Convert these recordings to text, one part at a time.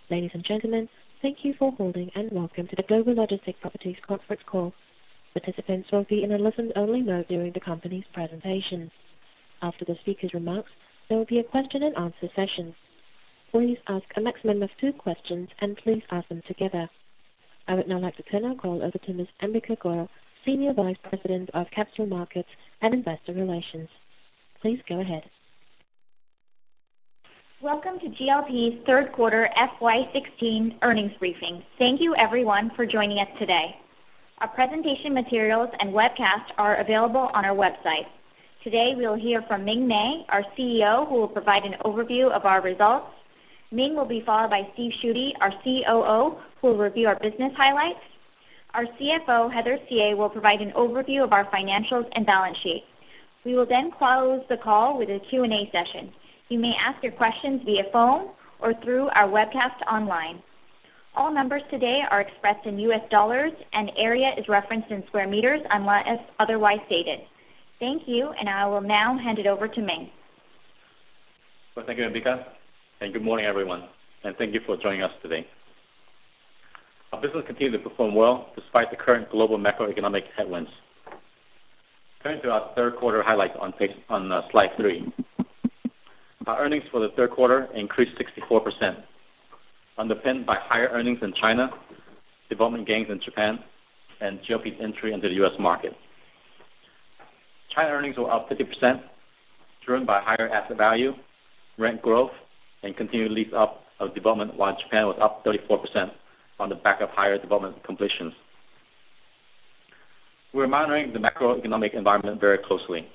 Ladies and gentlemen, thank you for holding and welcome to the Global Logistics Properties conference call. Participants will be in a listen-only mode during the company's presentation. After the speaker's remarks, there will be a question-and-answer session. Please ask a maximum of 2 questions and please ask them together. I would now like to turn our call over to Ms. Amrita Goyal, Senior Vice President of Capital Markets and Investor Relations. Please go ahead. Welcome to GLP's third quarter FY16 earnings briefing. Thank you everyone for joining us today. Our presentation materials and webcast are available on our website. Today we will hear from Ming Mei, our CEO, who will provide an overview of our results. Ming will be followed by Steve Schutte, our COO, who will review our business highlights. Our CFO, Heather Hsia, will provide an overview of our financials and balance sheet. We will then close the call with a Q&A session. You may ask your questions via phone or through our webcast online. All numbers today are expressed in US dollars and area is referenced in square meters unless otherwise stated. Thank you, and I will now hand it over to Ming. Well, thank you, Amrita, and good morning, everyone, and thank you for joining us today. Our business continues to perform well despite the current global macroeconomic headwinds. Turning to our third quarter highlights on slide 3. Our earnings for the third quarter increased 64%, underpinned by higher earnings in China, development gains in Japan, and GLP's entry into the U.S. market. China earnings were up 50%, driven by higher asset value, rent growth, and continued lease up of development, while Japan was up 34% on the back of higher development completions. We're monitoring the macroeconomic environment very closely.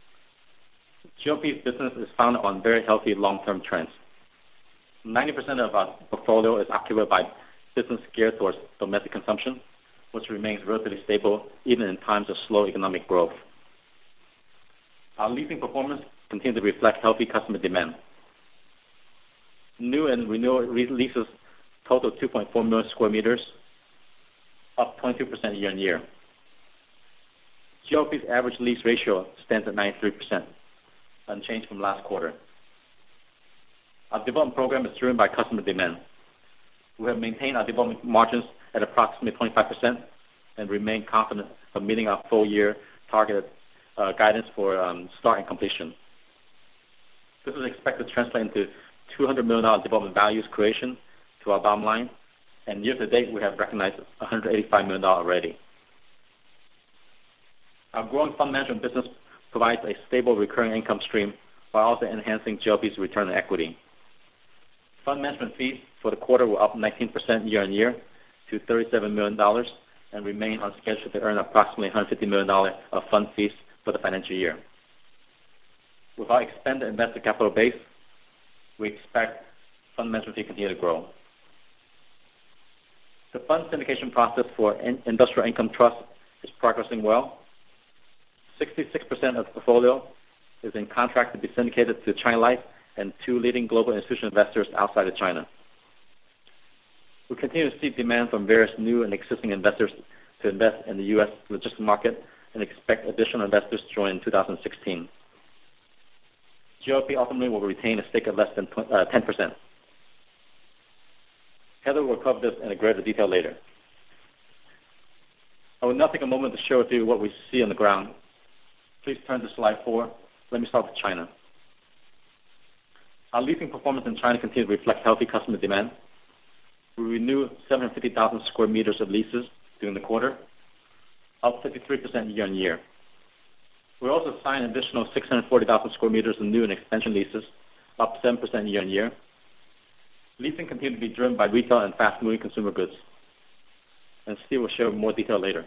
GLP's business is founded on very healthy long-term trends. 90% of our portfolio is occupied by business geared towards domestic consumption, which remains relatively stable even in times of slow economic growth. Our leasing performance continues to reflect healthy customer demand. New and renewal leases total 2.4 million square meters, up 22% year-on-year. GLP's average lease ratio stands at 93%, unchanged from last quarter. Our development program is driven by customer demand. We have maintained our development margins at approximately 25% and remain confident of meeting our full-year targeted guidance for start and completion. This is expected to translate into $200 million development values creation to our bottom line, and year to date we have recognized $185 million already. Our growing fund management business provides a stable recurring income stream while also enhancing GLP's return on equity. Fund management fees for the quarter were up 19% year-on-year to $37 million and remain on schedule to earn approximately $150 million of fund fees for the financial year. With our expanded investor capital base, we expect fund management fee to continue to grow. The fund syndication process for Industrial Income Trust is progressing well. 66% of the portfolio is in contract to be syndicated to China Life and 2 leading global institutional investors outside of China. We continue to see demand from various new and existing investors to invest in the U.S. logistics market and expect additional investors to join in 2016. GLP ultimately will retain a stake of less than 10%. Heather will cover this in greater detail later. I will now take a moment to share with you what we see on the ground. Please turn to slide 4. Let me start with China. Our leasing performance in China continues to reflect healthy customer demand. We renewed 750,000 square meters of leases during the quarter, up 53% year-on-year. We also signed an additional 640,000 square meters of new and extension leases, up 7% year-on-year. Leasing continued to be driven by retail and fast-moving consumer goods, and Steve will share more detail later.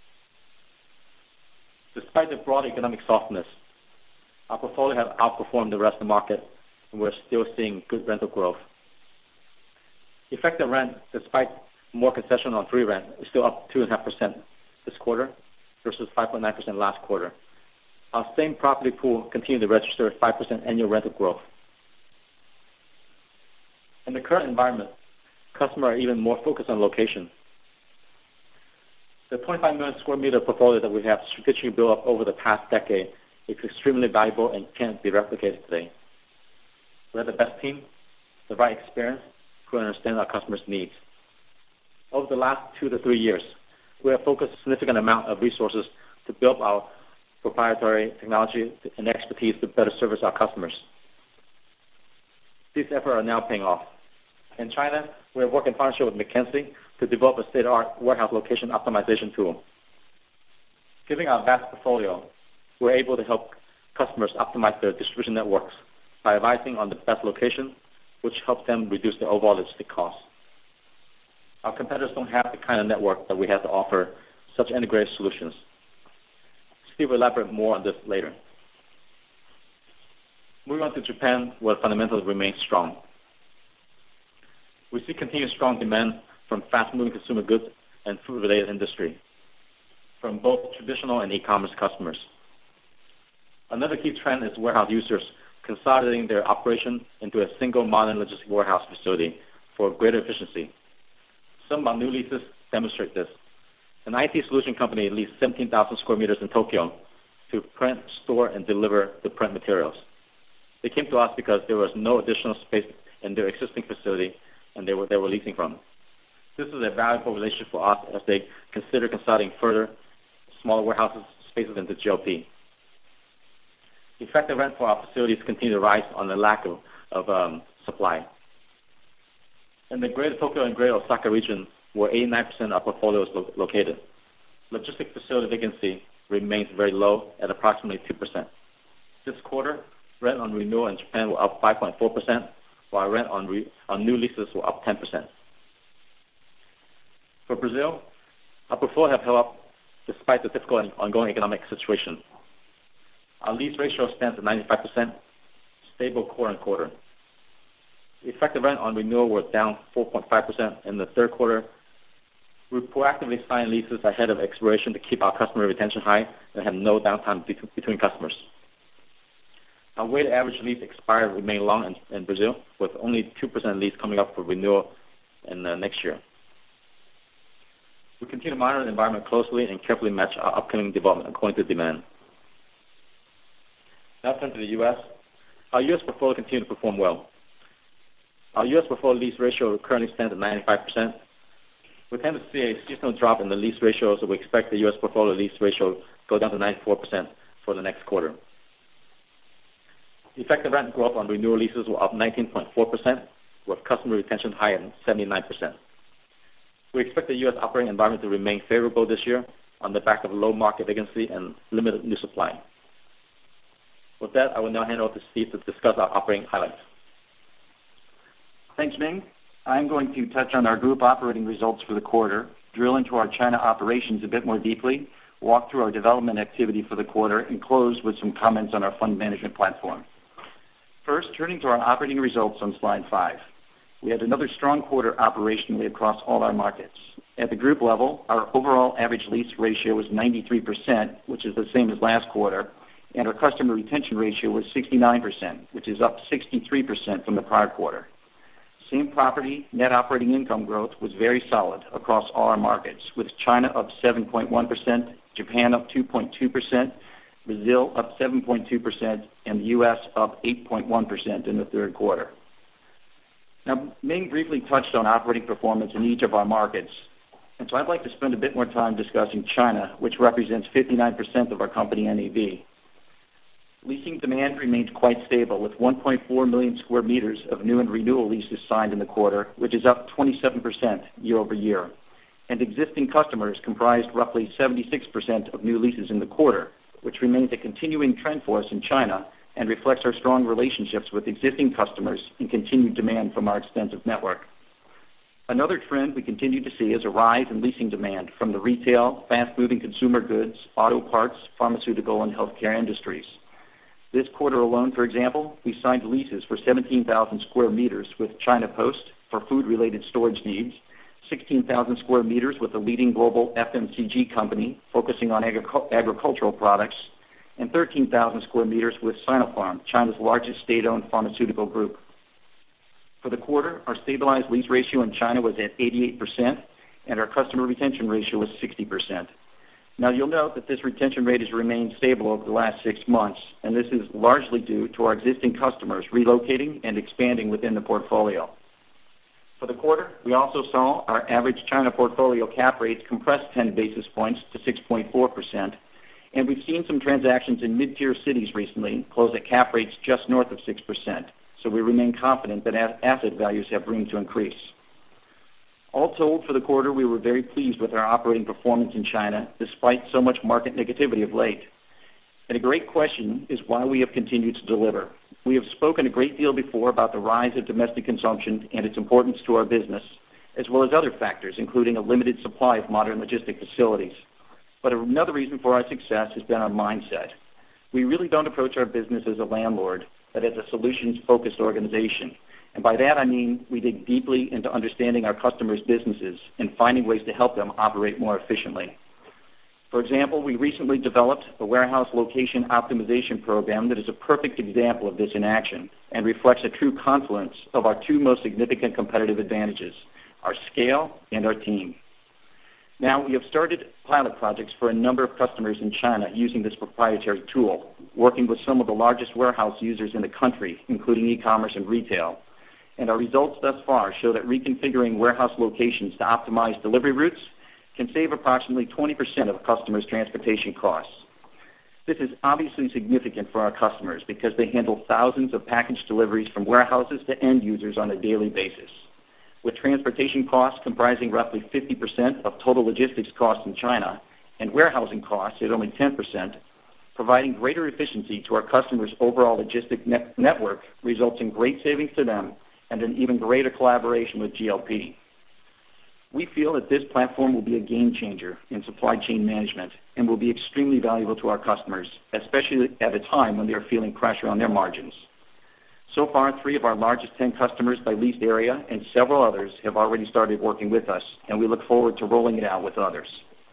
Despite the broad economic softness, our portfolio has outperformed the rest of the market, and we're still seeing good rental growth. Effective rent, despite more concession on free rent, is still up 2.5% this quarter versus 5.9% last quarter. Our same property pool continued to register 5% annual rental growth. In the current environment, customers are even more focused on location. The 25 million square meter portfolio that we have strategically built up over the past decade is extremely valuable and can't be replicated today. We have the best team, the right experience, who understand our customers' needs. Over the last 2 to 3 years, we have focused a significant amount of resources to build our proprietary technology and expertise to better service our customers. These efforts are now paying off. In China, we are working in partnership with McKinsey to develop a state-of-the-art warehouse location optimization tool. Given our vast portfolio, we're able to help customers optimize their distribution networks by advising on the best location, which helps them reduce their overall logistic costs. Our competitors don't have the kind of network that we have to offer such integrated solutions. Steve will elaborate more on this later. Moving on to Japan, where fundamentals remain strong. We see continued strong demand from fast-moving consumer goods and food-related industry, from both traditional and e-commerce customers. Another key trend is warehouse users consolidating their operation into a single modern logistics warehouse facility for greater efficiency. Some of our new leases demonstrate this. An IT solution company leased 17,000 square meters in Tokyo to print, store, and deliver the print materials. They came to us because there was no additional space in their existing facility and they were leasing from. This is a valuable relationship for us as they consider consolidating further smaller warehouses spaces into GLP. Effective rent for our facilities continue to rise on the lack of supply. In the Greater Tokyo and Greater Osaka region, where 89% of our portfolio is located, logistics facility vacancy remains very low at approximately 2%. This quarter, rent on renewal in Japan were up 5.4%, while rent on new leases were up 10%. For Brazil, our portfolio have held up despite the difficult and ongoing economic situation. Our lease ratio stands at 95%, stable quarter-on-quarter. Effective rent on renewal was down 4.5% in the third quarter. We proactively signed leases ahead of expiration to keep our customer retention high and have no downtime between customers. Our weighted average lease expiry remain long in Brazil, with only 2% lease coming up for renewal in next year. We continue to monitor the environment closely and carefully match our upcoming development according to demand. Now turn to the U.S. Our U.S. portfolio continues to perform well. Our U.S. portfolio lease ratio currently stands at 95%. We tend to see a seasonal drop in the lease ratio, so we expect the U.S. portfolio lease ratio go down to 94% for the next quarter. Effective rent growth on renewal leases were up 19.4%, with customer retention high at 79%. We expect the U.S. operating environment to remain favorable this year on the back of low market vacancy and limited new supply. With that, I will now hand over to Steve to discuss our operating highlights. Thanks, Ming. I'm going to touch on our group operating results for the quarter, drill into our China operations a bit more deeply, walk through our development activity for the quarter, and close with some comments on our fund management platform. First, turning to our operating results on slide 5. We had another strong quarter operationally across all our markets. At the group level, our overall average lease ratio was 93%, which is the same as last quarter, and our customer retention ratio was 69%, which is up 63% from the prior quarter. Same property net operating income growth was very solid across all our markets, with China up 7.1%, Japan up 2.2%, Brazil up 7.2%, and the U.S. up 8.1% in the third quarter. Now, Ming briefly touched on operating performance in each of our markets, and so I'd like to spend a bit more time discussing China, which represents 59% of our company NAV. Leasing demand remains quite stable, with 1.4 million square meters of new and renewal leases signed in the quarter, which is up 27% year over year. And existing customers comprised roughly 76% of new leases in the quarter, which remains a continuing trend for us in China and reflects our strong relationships with existing customers and continued demand from our extensive network. Another trend we continue to see is a rise in leasing demand from the retail, fast-moving consumer goods, auto parts, pharmaceutical, and healthcare industries. This quarter alone, for example, we signed leases for 17,000 square meters with China Post for food-related storage needs, 16,000 square meters with a leading global FMCG company focusing on agricultural products, and 13,000 square meters with Sinopharm, China's largest state-owned pharmaceutical group. For the quarter, our stabilized lease ratio in China was at 88%, and our customer retention ratio was 60%. Now, you'll note that this retention rate has remained stable over the last 6 months, and this is largely due to our existing customers relocating and expanding within the portfolio. For the quarter, we also saw our average China portfolio cap rates compress 10 basis points to 6.4%, and we've seen some transactions in mid-tier cities recently close at cap rates just north of 6%, so we remain confident that asset values have room to increase. All told, for the quarter, we were very pleased with our operating performance in China, despite so much market negativity of late. And a great question is why we have continued to deliver. We have spoken a great deal before about the rise of domestic consumption and its importance to our business, as well as other factors, including a limited supply of modern logistic facilities. But another reason for our success has been our mindset. We really don't approach our business as a landlord, but as a solutions-focused organization. And by that I mean we dig deeply into understanding our customers' businesses and finding ways to help them operate more efficiently. For example, we recently developed a warehouse location optimization program that is a perfect example of this in action and reflects a true confluence of our two most significant competitive advantages, our scale and our team. Now, we have started pilot projects for a number of customers in China using this proprietary tool, working with some of the largest warehouse users in the country, including e-commerce and retail. And our results thus far show that reconfiguring warehouse locations to optimize delivery routes can save approximately 20% of customers' transportation costs. This is obviously significant for our customers because they handle thousands of package deliveries from warehouses to end users on a daily basis. With transportation costs comprising roughly 50% of total logistics costs in China and warehousing costs at only 10%, providing greater efficiency to our customers' overall logistic network results in great savings to them and an even greater collaboration with GLP. We feel that this platform will be a game changer in supply chain management and will be extremely valuable to our customers, especially at a time when they are feeling pressure on their margins. So far, 3 of our largest 10 customers by leased area and several others have already started working with us, and we look forward to rolling it out with others.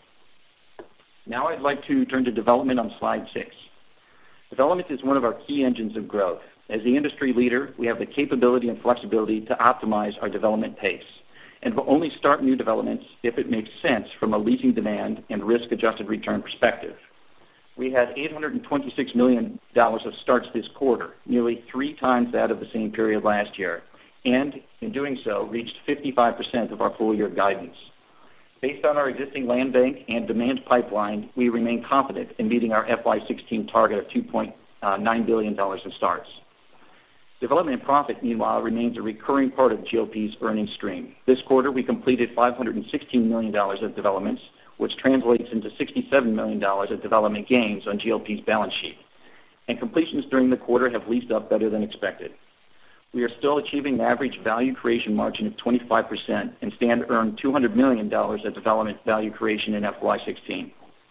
Now I'd like to turn to development on slide 6. Development is one of our key engines of growth. As the industry leader, we have the capability and flexibility to optimize our development pace, and will only start new developments if it makes sense from a leasing demand and risk-adjusted return perspective. We had $826 million of starts this quarter, nearly 3 times that of the same period last year, and in doing so, reached 55% of our full-year guidance. Based on our existing land bank and demand pipeline, we remain confident in meeting our FY16 target of $2.9 billion in starts. Development profit, meanwhile, remains a recurring part of GLP's earnings stream. This quarter, we completed $516 million of developments, which translates into $67 million of development gains on GLP's balance sheet. And completions during the quarter have leased up better than expected. We are still achieving an average value creation margin of 25% and stand to earn $200 million of development value creation in FY16.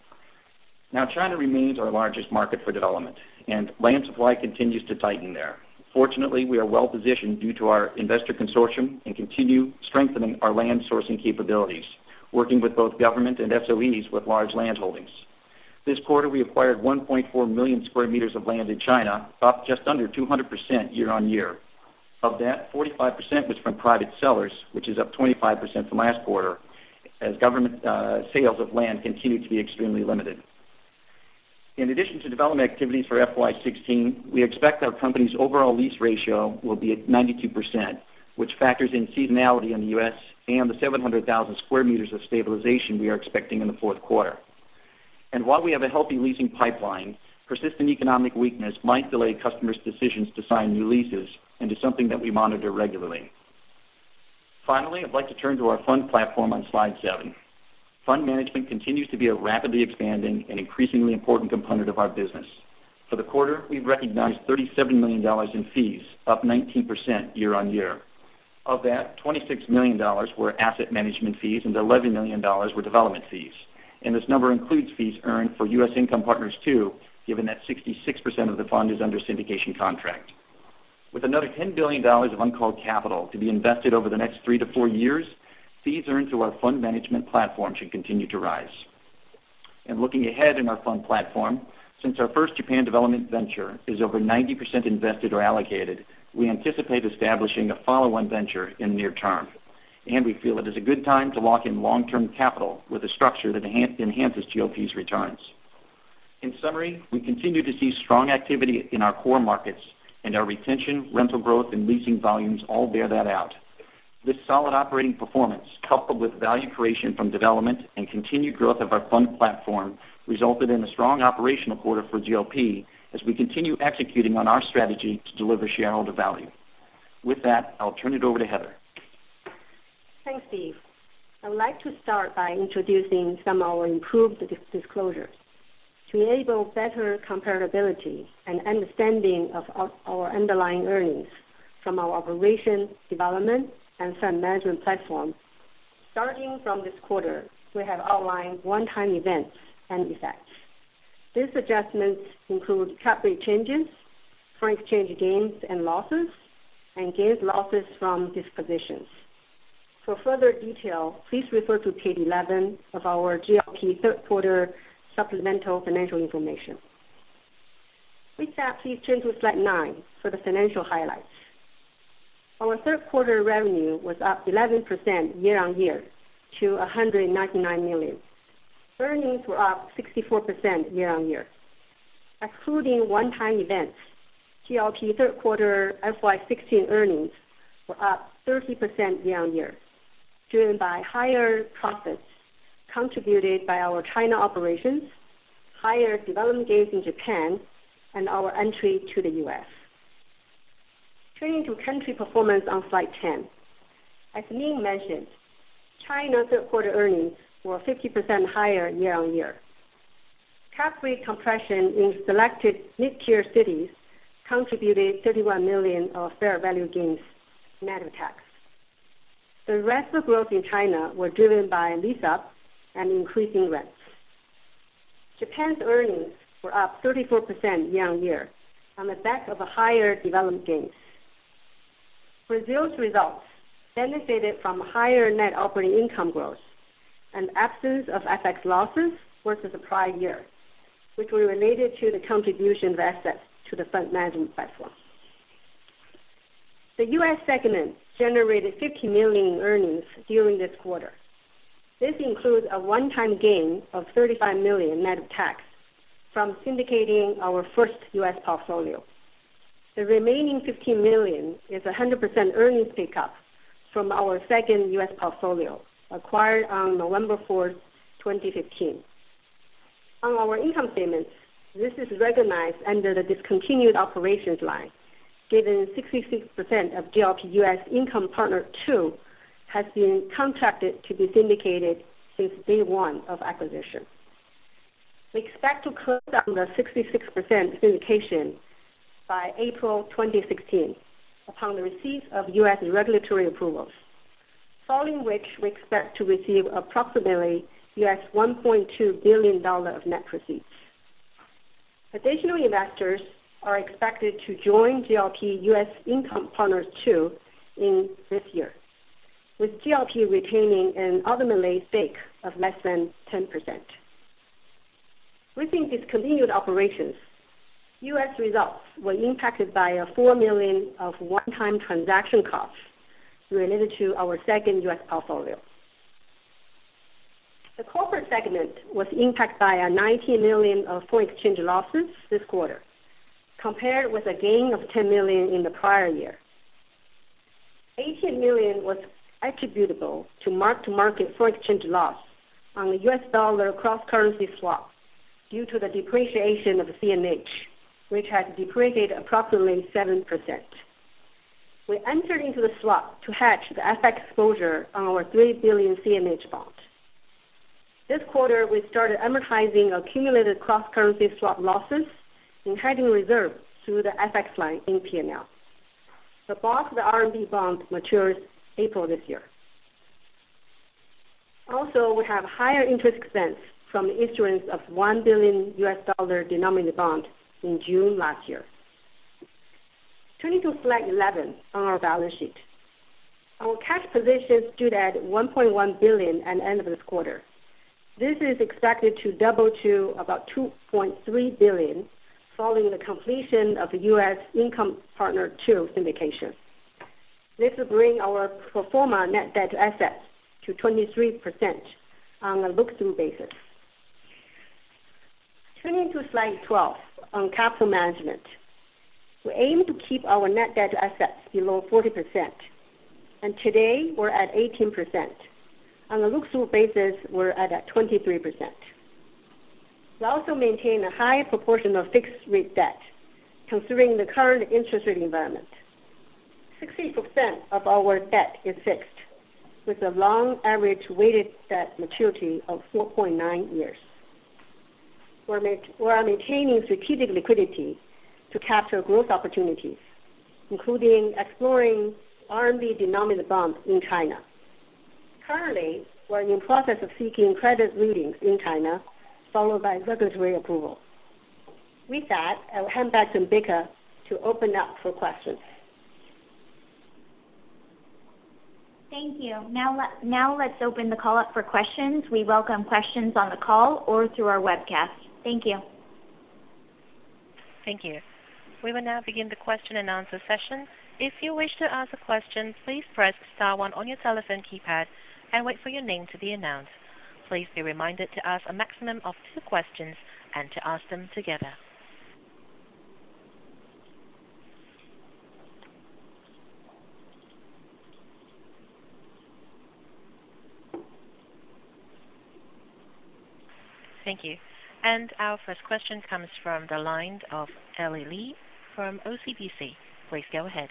Now, China remains our largest market for development, and land supply continues to tighten there. Fortunately, we are well positioned due to our investor consortium and continue strengthening our land sourcing capabilities, working with both government and SOEs with large land holdings. This quarter, we acquired 1.4 million square meters of land in China, up just under 200% year on year. Of that, 45% was from private sellers, which is up 25% from last quarter, as government sales of land continue to be extremely limited. In addition to development activities for FY16, we expect our company's overall lease ratio will be at 92%, which factors in seasonality in the U.S. and the 700,000 square meters of stabilization we are expecting in the fourth quarter. And while we have a healthy leasing pipeline, persistent economic weakness might delay customers' decisions to sign new leases, and is something that we monitor regularly. Finally, I'd like to turn to our fund platform on slide 7. Fund management continues to be a rapidly expanding and increasingly important component of our business. For the quarter, we've recognized $37 million in fees, up 19% year on year. Of that, $26 million were asset management fees and $11 million were development fees. And this number includes fees earned for U.S. Income Partners II, given that 66% of the fund is under syndication contract. With another $10 billion of uncalled capital to be invested over the next 3 to 4 years, fees earned through our fund management platform should continue to rise. And looking ahead in our fund platform, since our first Japan development venture is over 90% invested or allocated, we anticipate establishing a follow-on venture in the near term. And we feel it is a good time to lock in long-term capital with a structure that enhances GLP's returns. In summary, we continue to see strong activity in our core markets, and our retention, rental growth, and leasing volumes all bear that out. This solid operating performance, coupled with value creation from development and continued growth of our fund platform, resulted in a strong operational quarter for GLP as we continue executing on our strategy to deliver shareholder value. With that, I'll turn it over to Heather. Thanks, Steve. I would like to start by introducing some of our improved disclosures. To enable better comparability and understanding of our underlying earnings from our operation, development, and fund management platform, starting from this quarter, we have outlined one-time events and effects. These adjustments include cap rate changes, foreign exchange gains and losses, and gains/losses from dispositions. For further detail, please refer to page 11 of our GLP third quarter supplemental financial information. With that, please turn to slide 9 for the financial highlights. Our third quarter revenue was up 11% year-on-year to $199 million. Earnings were up 64% year-on-year. Excluding one-time events, GLP third quarter FY16 earnings were up 30% year-on-year, driven by higher profits contributed by our China operations, higher development gains in Japan, and our entry to the U.S. Turning to country performance on slide 10. As Ming mentioned, China third quarter earnings were 50% higher year-on-year. Cap rate compression in selected mid-tier cities contributed $31 million of fair value gains net of tax. The rest of the growth in China were driven by lease-up and increasing rents. Japan's earnings were up 34% year-on-year on the back of a higher development gains. Brazil's results benefited from higher net operating income growth and absence of FX losses versus the prior year, which were related to the contribution of assets to the fund management platform. The U.S. segment generated $50 million in earnings during this quarter. This includes a one-time gain of $35 million net of tax from syndicating our first U.S. portfolio. The remaining $15 million is 100% earnings pickup from our second U.S. portfolio, acquired on November 4th, 2015. On our income statements, this is recognized under the discontinued operations line, given 66% of GLP U.S. Income Partner 2 has been contracted to be syndicated since day one of acquisition. We expect to close on the 66% syndication by April 2016 upon the receipt of U.S. regulatory approvals, following which we expect to receive approximately $1.2 billion of net proceeds. Additional investors are expected to join GLP U.S. Income Partners 2 in this year, with GLP retaining an ultimately stake of less than 10%. Within discontinued operations, U.S. results were impacted by $4 million of one-time transaction costs related to our second U.S. portfolio. The corporate segment was impacted by $19 million of foreign exchange losses this quarter, compared with a gain of $10 million in the prior year. $18 million was attributable to mark-to-market foreign exchange loss on the U.S. dollar cross-currency swap due to the depreciation of the CNH, which has depreciated approximately 7%. We entered into the swap to hedge the FX exposure on our $3 billion CNH bond. This quarter, we started amortizing accumulated cross-currency swap losses in hedging reserve through the FX line in P&L. The bulk of the RMB bond matures April this year. Also, we have higher interest expense from the issuance of $1 billion denominated bond in June last year. Turning to slide 11 on our balance sheet. Our cash position stood at $1.1 billion at the end of this quarter. This is expected to double to about $2.3 billion following the completion of the U.S. Income Partner 2 syndication. This will bring our pro forma net debt to assets to 23% on a look-through basis. Turning to slide 12 on capital management. We aim to keep our net debt to assets below 40%. and today we're at 18%. On a look-through basis, we're at 23%. We also maintain a high proportion of fixed-rate debt, considering the current interest rate environment. 60% of our debt is fixed, with a long average weighted debt maturity of 4.9 years. We are maintaining strategic liquidity to capture growth opportunities, including exploring RMB-denominated bonds in China. Currently, we're in the process of seeking credit ratings in China, followed by regulatory approval. With that, I will hand back to Becca to open up for questions. Thank you. Now let's open the call up for questions. We welcome questions on the call or through our webcast. Thank you. Thank you. We will now begin the question and answer session. If you wish to ask a question, please press star 1 on your telephone keypad and wait for your name to be announced. Please be reminded to ask a maximum of 2 questions and to ask them together. Thank you. And our first question comes from the line of Ellie Lee from OCBC. Please go ahead.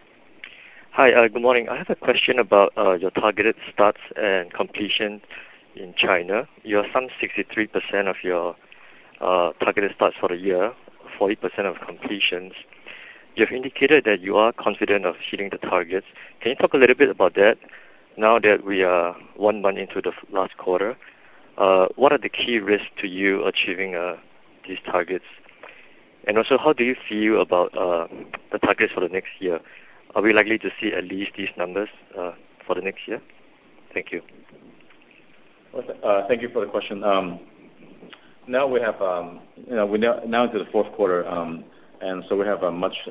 Hi, good morning. I have a question about your targeted starts and completion in China. You have some 63% of your targeted starts for the year, 40% of completions. You have indicated that you are confident of hitting the targets. Can you talk a little bit about that now that we are 1 month into the last quarter? What are the key risks to you achieving these targets? And also, how do you feel about the targets for the next year? Are we likely to see at least these numbers for the next year? Thank you. Thank you for the question. Now we have, we're now into the fourth quarter, and so we have a much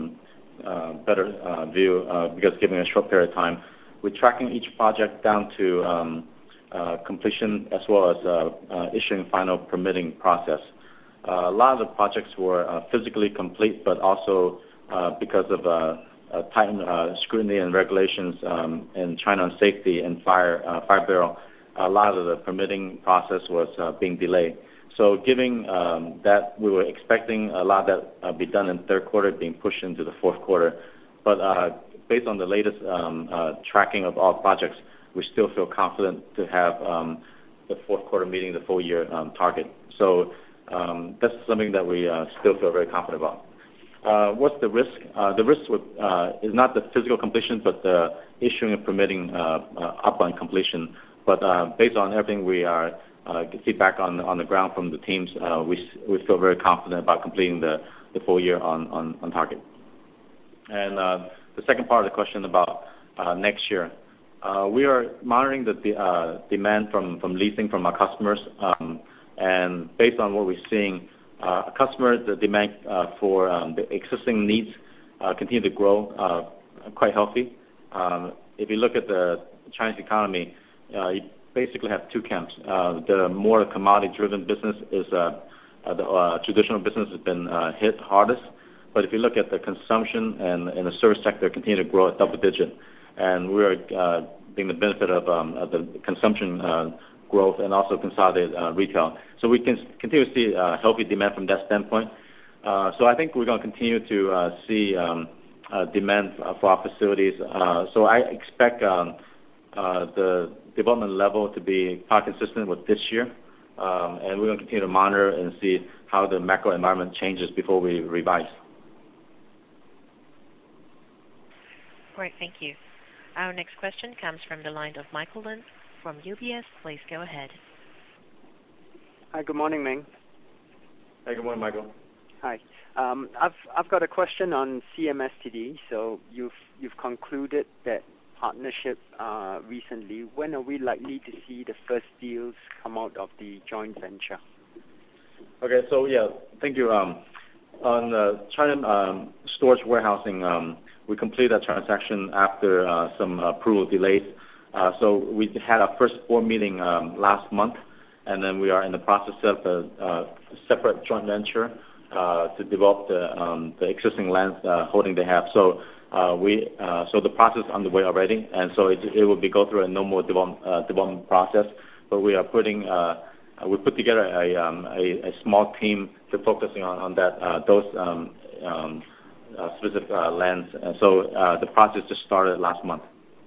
better view because given a short period of time, we're tracking each project down to completion as well as issuing final permitting process. A lot of the projects were physically complete, but also because of tightened scrutiny and regulations in China on safety and fire barrel, a lot of the permitting process was being delayed. So given that we were expecting a lot of that be done in the third quarter being pushed into the fourth quarter, but based on the latest tracking of all projects, we still feel confident to have the fourth quarter meeting the full year target. So that's something that we still feel very confident about. What's the risk? The risk is not the physical completion, but the issuing and permitting upon completion. But based on everything we get feedback on the ground from the teams, we feel very confident about completing the full year on target. And the second part of the question about next year. We are monitoring the demand from leasing from our customers, and based on what we're seeing, the demand for the existing needs continue to grow quite healthy. If you look at the Chinese economy, you basically have 2 camps. The more commodity-driven business is the traditional business has been hit hardest. But if you look at the consumption and the service sector, continue to grow at double digit. And we're being the benefit of the consumption growth and also consolidated retail. So we can continue to see healthy demand from that standpoint. So I think we're going to continue to see demand for our facilities. So I expect the development level to be quite consistent with this year. And we're going to continue to monitor and see how the macro environment changes before we revise. Great, thank you. Our next question comes from the line of Michael Lin from UBS. Please go ahead. Hi, good morning, Ming. Hey, good morning, Michael. Hi. I've got a question on CMSTD. So you've concluded that partnership recently. When are we likely to see the first deals come out of the joint venture? Okay, so yeah, thank you. On the China storage warehousing, we completed that transaction after some approval delays. So we had our first board meeting last month, and then we are in the process of a separate joint venture to develop the existing land holding they have. So So the process is underway already, and so it will go through a normal development process. But we put together a small team to focusing on those specific lands. And so the process just started last month.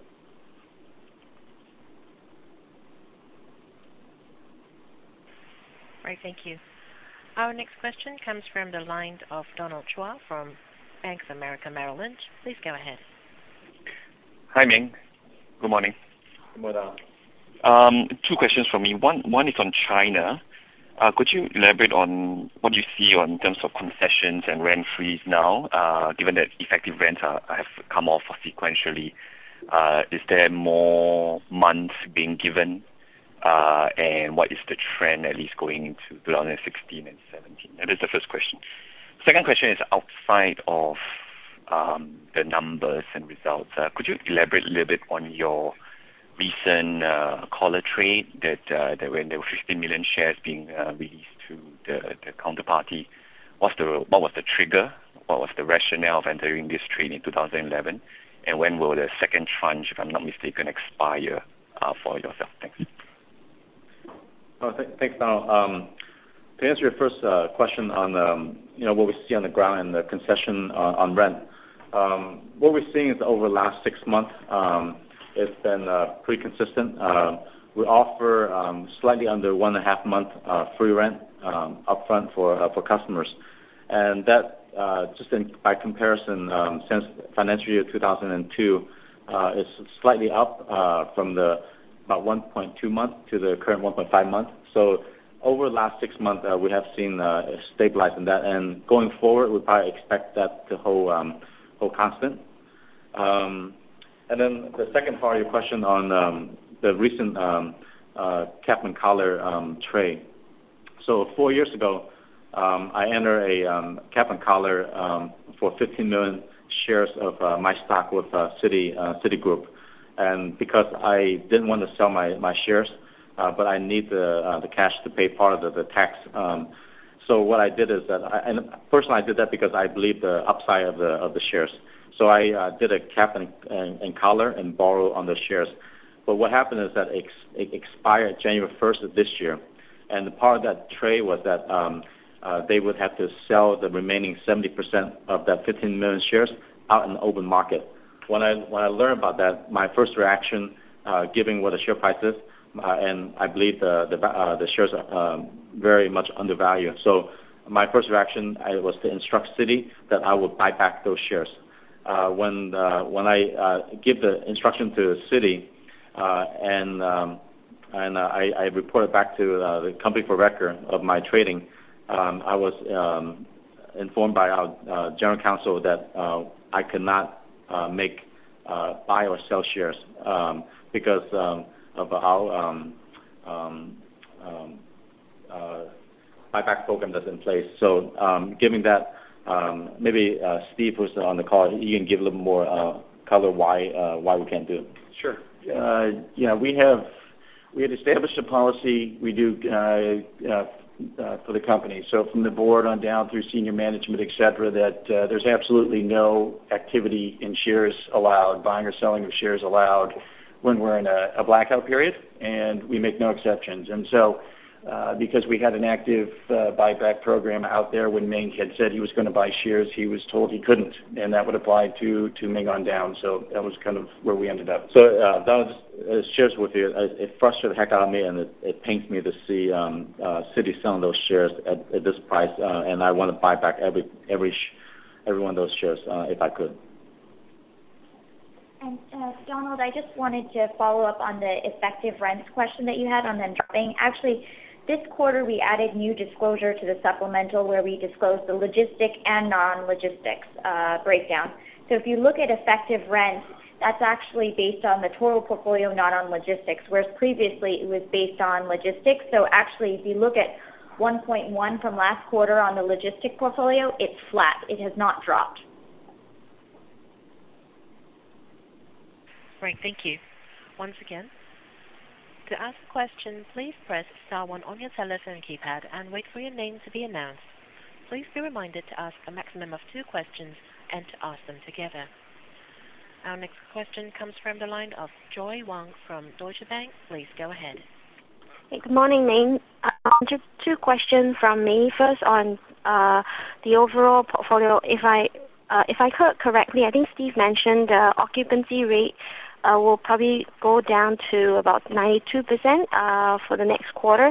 Right, thank you. Our next question comes from the line of Donald Chua from Bank of America Merrill Lynch. Please go ahead. Hi, Ming. Good morning. Good morning. Two questions from me. One is on China. Could you elaborate on what you see in terms of concessions and rent freeze now, given that effective rents have come off sequentially? Is there more months being given? And what is the trend, at least going into 2016 and 17? That is the first question. Second question is outside of the numbers and results. Could you elaborate a little bit on your recent caller trade that when there were 15 million shares being released to the counterparty? What was the trigger? What was the rationale of entering this trade in 2011? And when will the second tranche, if I'm not mistaken, expire for yourself? Thanks. Thanks, Donald. To answer your first question on what we see on the ground and the concession on rent, what we're seeing is over the last 6 months, it's been pretty consistent. We offer slightly under 1.5 month free rent upfront for customers, and that by comparison, since financial year 2002, is slightly up from about 1.2 months to the current 1.5 months. So over the last 6 months, we have seen stabilize in that, and going forward, we probably expect that to hold constant. And then the second part of your question on the recent cap and collar trade. So 4 years ago, I entered a cap and collar for 15 million shares of my stock with Citigroup. And because I didn't want to sell my shares, but I need the cash to pay part of the tax. So what I did is that, personally I did that because I believe the upside of the shares. So I did a cap and collar and borrow on the shares. But what happened is that it expired January 1st of this year. And the part of that trade was that they would have to sell the remaining 70% of that 15 million shares out in the open market. When I learned about that, my first reaction, given what the share price is, and I believe the shares are very much undervalued. So my first reaction was to instruct Citi that I would buy back those shares. When I give the instruction to Citi, and I reported back to the company for record of my trading, I was informed by our general counsel that I could not buy or sell shares because of our buyback program that's in place. So given that, maybe Steve, who's on the call, you can give a little more color why we can't do it. Sure. We had established a policy we do for the company. So from the board on down through senior management, et cetera, that there's absolutely no activity in shares allowed, buying or selling of shares allowed when we're in a blackout period, and we make no exceptions. And so because we had an active buyback program out there when Ming had said he was going to buy shares, he was told he couldn't, and that would apply to Ming on down. So that was kind of where we ended up. So that was shares with you. It frustrated the heck out of me, and it pains me to see Citi selling those shares at this price, and I want to buy back every one of those shares if I could. And Donald, I just wanted to follow up on the effective rents question that you had on them dropping. Actually, this quarter we added new disclosure to the supplemental where we disclose the logistic and non-logistics breakdown. So if you look at effective rents, that's actually based on the total portfolio, not on logistics, whereas previously it was based on logistics. So actually, if you look at 1.1 from last quarter on the logistic portfolio, it's flat. It has not dropped. Right, thank you. Once again, to ask a question, please press star 1 on your telephone keypad and wait for your name to be announced. Please be reminded to ask a maximum of 2 questions and to ask them together. Our next question comes from the line of Joy Wang from Deutsche Bank. Please go ahead. Hey, good morning, Ming. Just two questions from me. First, on the overall portfolio. If I heard correctly, I think Steve mentioned the occupancy rate will probably go down to about 92% for the next quarter.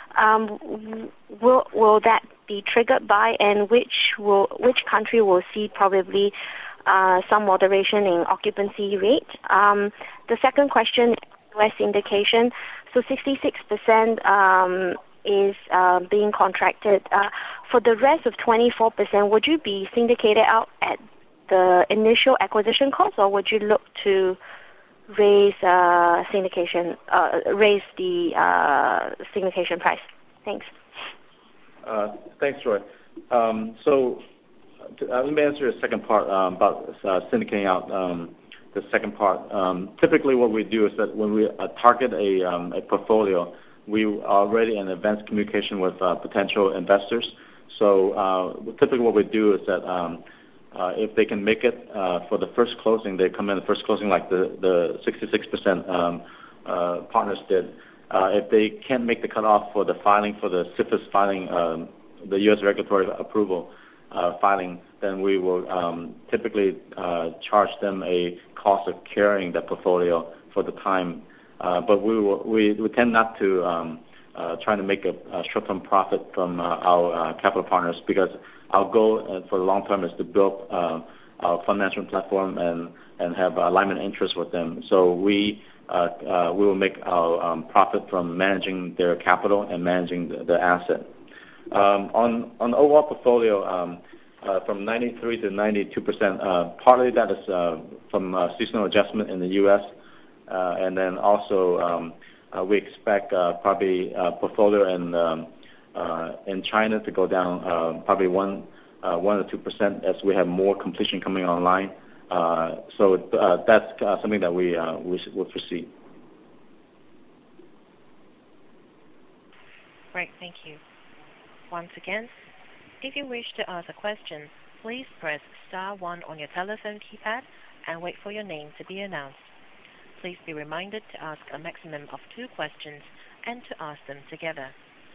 Will that be triggered by, and which country will see probably some moderation in occupancy rate? The second question, US syndication. So 66% is being contracted. For the rest of 24%, would you be syndicated out at the initial acquisition cost, or would you look to raise the syndication price? Thanks. Thanks, Joy. Let me answer the second part about syndicating out the second part. Typically what we do is that when we target a portfolio, we are already in advanced communication with potential investors. Typically what we do is that if they can make it for the first closing, they come in the first closing like the 66% partners did. If they can't make the cutoff for the filing for the CFIUS filing, the U.S. regulatory approval filing, then we will typically charge them a cost of carrying the portfolio for the time. But we tend not to try to make a short-term profit from our capital partners, because our goal for the long term is to build our fund management platform and have alignment interest with them. So we will make our profit from managing their capital and managing the asset. On the overall portfolio, from 93 to 92%, partly that is from seasonal adjustment in the U.S. And then also we expect probably portfolio in China to go down probably 1 or 2% as we have more completion coming online. So that's something that we will foresee. Great, thank you. Once again, if you wish to ask a question, please press star 1 on your telephone keypad and wait for your name to be announced. Please be reminded to ask a maximum of 2 questions and to ask them together.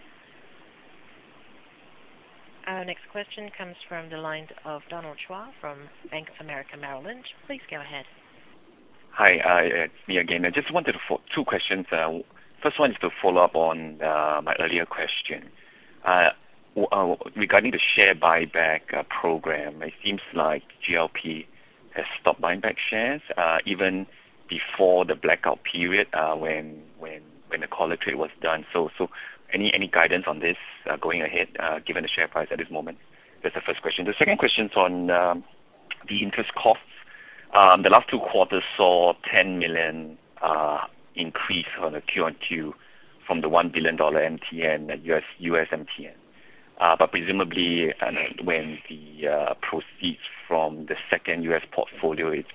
Our next question comes from the line of Donald Chua from Bank of America Merrill Lynch. Please go ahead. Hi, it's me again. I just wanted 2 questions. First one is to follow up on my earlier question. Regarding the share buyback program, it seems like GLP has stopped buying back shares even before the blackout period when the caller trade was done. So any guidance on this going ahead given the share price at this moment? That's the first question. The second question is on the interest costs. The last 2 quarters saw $10 million increase on a Q-on-Q from the $1 billion MTN, US MTN. But presumably, when the proceeds from the second U.S. portfolio is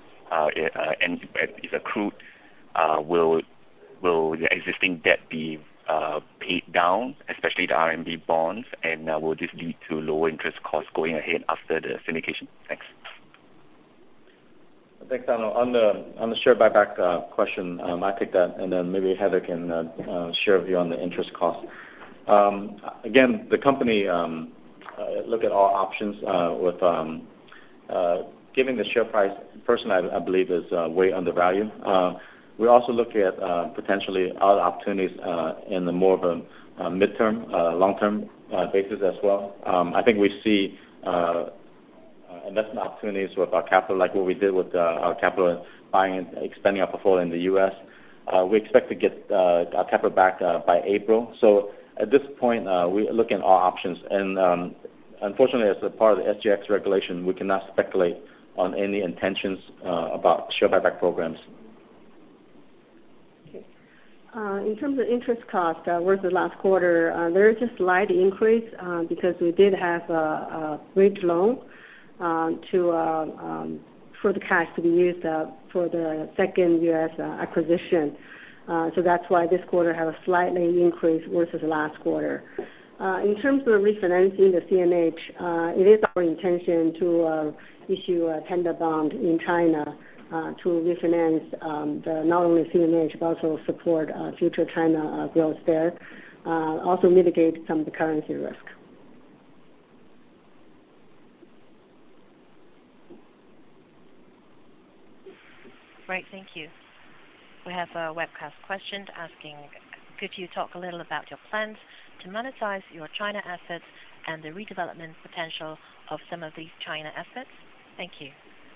accrued, will the existing debt be paid down, especially the RMB bonds, and will this lead to lower interest costs going ahead after the syndication? Thanks. Thanks, Donald. On the share buyback question, I take that, and then maybe Heather can share with you on the interest cost. Again, the company look at all options with giving the share price. Personally, I believe is way undervalued. We also look at potentially other opportunities in the more of a midterm, long-term basis as well. I think we see investment opportunities with our capital, like what we did with our capital buying and expanding our portfolio in the U.S. We expect to get our capital back by April. So at this point, we look at all options. And unfortunately, as a part of the SGX regulation, we cannot speculate on any intentions about share buyback programs. Okay. In terms of interest cost versus last quarter, there is a slight increase because we did have a bridge loan for the cash to be used for the second U.S. acquisition. So that's why this quarter have a slightly increase versus last quarter. In terms of refinancing the CNH, it is our intention to issue a tender bond in China to refinance not only CNH but also support future China growth there, also mitigate some of the currency risk. Great, thank you. We have a webcast question asking, could you talk a little about your plans to monetize your China assets and the redevelopment potential of some of these China assets? Thank you.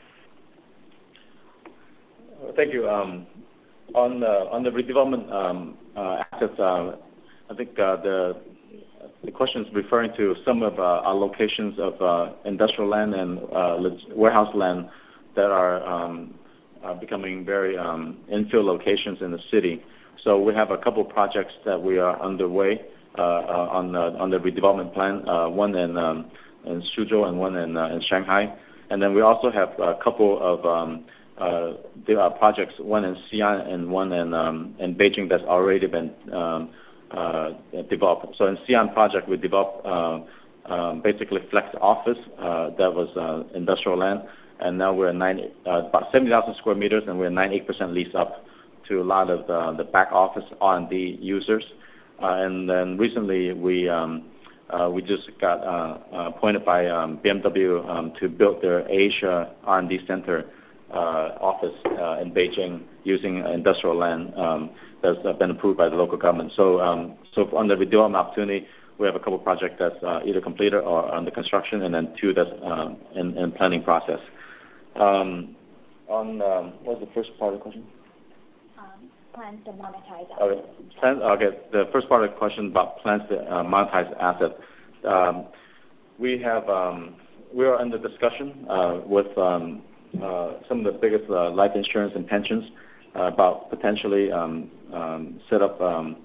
Thank you. On the redevelopment assets, I think the question is referring to some of our locations of industrial land and warehouse land that are becoming very infill locations in the city. So we have a couple of projects that we are underway on the redevelopment plan, one in Suzhou and one in Shanghai. And then we also have a couple of projects, one in Xi'an and one in Beijing that's already been developed. So in Xi'an project, we developed basically flex office that was industrial land. And now we're about 70,000 square meters, and we're 98% leased up to a lot of the back office R&D users. And then recently we just got appointed by BMW to build their Asia R&D Center office in Beijing using industrial land that's been approved by the local government. So on the redevelopment opportunity, we have a couple projects that's either completed or under construction, and then two that's in planning process. What was the first part of the question? Plans to monetize assets. Okay. The first part of the question about plans to monetize assets. We are under discussion with some of the biggest life insurance and pensions about potentially set up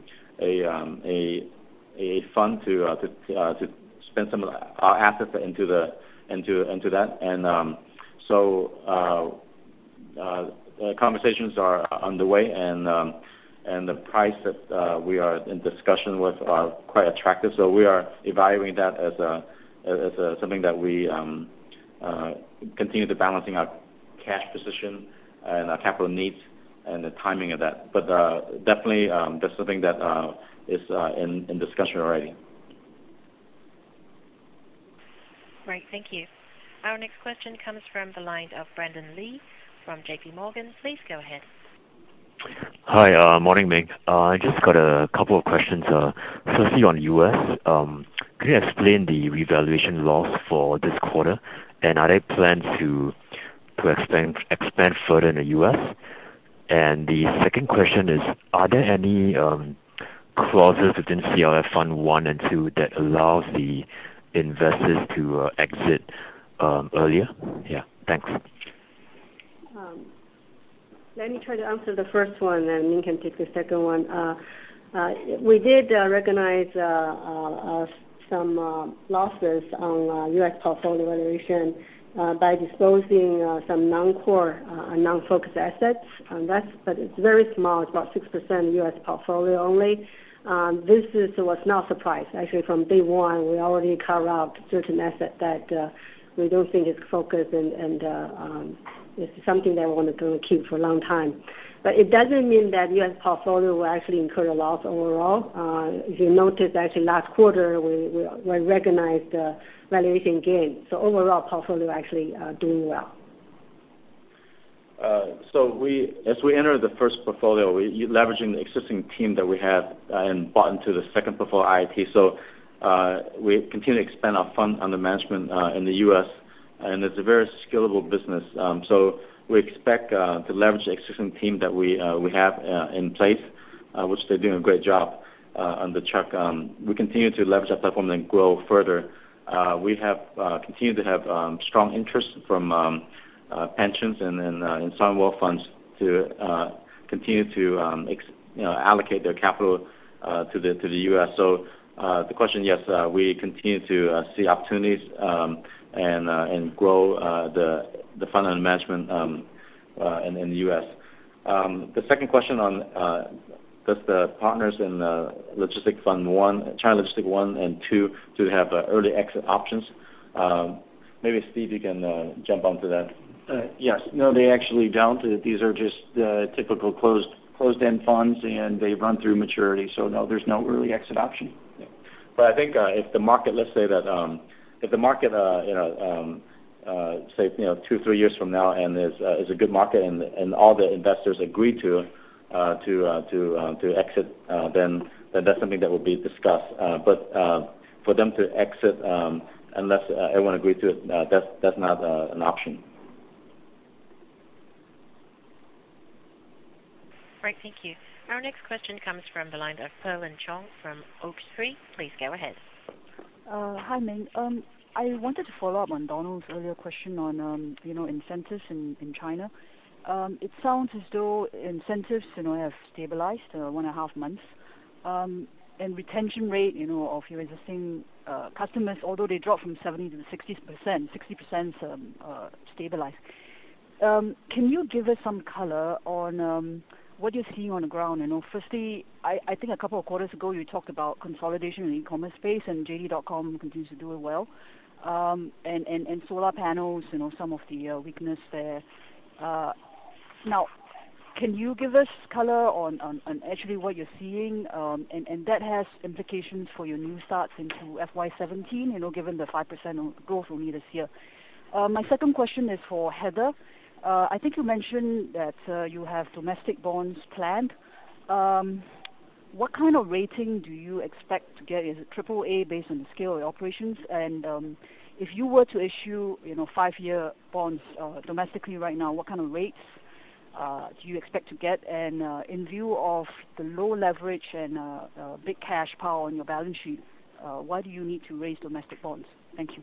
a fund to spend some of our assets into that, and so conversations are underway, and the price that we are in discussion with are quite attractive. So we are evaluating that as something that we continue to balancing our cash position and our capital needs and the timing of that. But definitely that's something that is in discussion already. Great, thank you. Our next question comes from the line of Brandon Lee from JP Morgan. Please go ahead. Hi, morning, Ming. I just got a couple of questions. Firstly, on U.S., could you explain the revaluation loss for this quarter, and are there plans to expand further in the U.S.? And the second question is, are there any clauses within CLF Fund 1 and 2 that allows the investors to exit earlier? Yeah, thanks. Let me try to answer the first one, and Ming can take the second one. We did recognize some losses on U.S. portfolio valuation by disposing some non-core, non-focused assets. But it's very small. It's about 6% U.S. portfolio only. This was not a surprise. Actually, from day one, we already carved out certain assets that we don't think is focused, and it's something that we want to keep for a long time. But it doesn't mean that U.S. portfolio will actually incur a loss overall. If you notice, actually last quarter we recognized valuation gain. So overall, portfolio actually doing well. So as we enter the first portfolio, we're leveraging the existing team that we have and bought into the second portfolio, IIT. So we continue to expand our fund under management in the U.S., and it's a very scalable business. So we expect to leverage the existing team that we have in place, which they're doing a great job under Chuck. We continue to leverage that platform and grow further. We have continued to have strong interest from pensions and sovereign wealth funds to continue to allocate their capital to the U.S. So the question, yes, we continue to see opportunities and grow the fund under management in the U.S. The second question on does the partners in Logistics Fund 1, China Logistics 1 and 2, to have early exit options? Maybe Steve, you can jump onto that. Yes. No, they actually don't. These are just typical closed-end funds, and they run through maturity. So no, there's no early exit option. Yeah. But I think if the market, let's say that if the market, say 2-3 years from now, and is a good market, and all the investors agree to exit, then that's something that will be discussed. But for them to exit unless everyone agrees to it, that's not an option. Right, thank you. Our next question comes from the line of Perlin Chong from Oak Street. Please go ahead. Hi, Ming. I wanted to follow up on Donald's earlier question on incentives in China. It sounds as though incentives have stabilized 1.5 months, and retention rate of your existing customers, although they dropped from 70 to 60% stabilized. Can you give us some color on what you're seeing on the ground? Firstly, I think a couple of quarters ago you talked about consolidation in the e-commerce space, and JD.com continues to do it well. And solar panels, some of the weakness there. Now, can you give us color on actually what you're seeing, and that has implications for your new starts into FY17, given the 5% growth only this year. My second question is for Heather. I think you mentioned that you have domestic bonds planned. What kind of rating do you expect to get? Is it AAA based on the scale of your operations? And if you were to issue 5-year bonds domestically right now, what kind of rates do you expect to get? And in view of the low leverage and big cash power on your balance sheet, why do you need to raise domestic bonds? Thank you.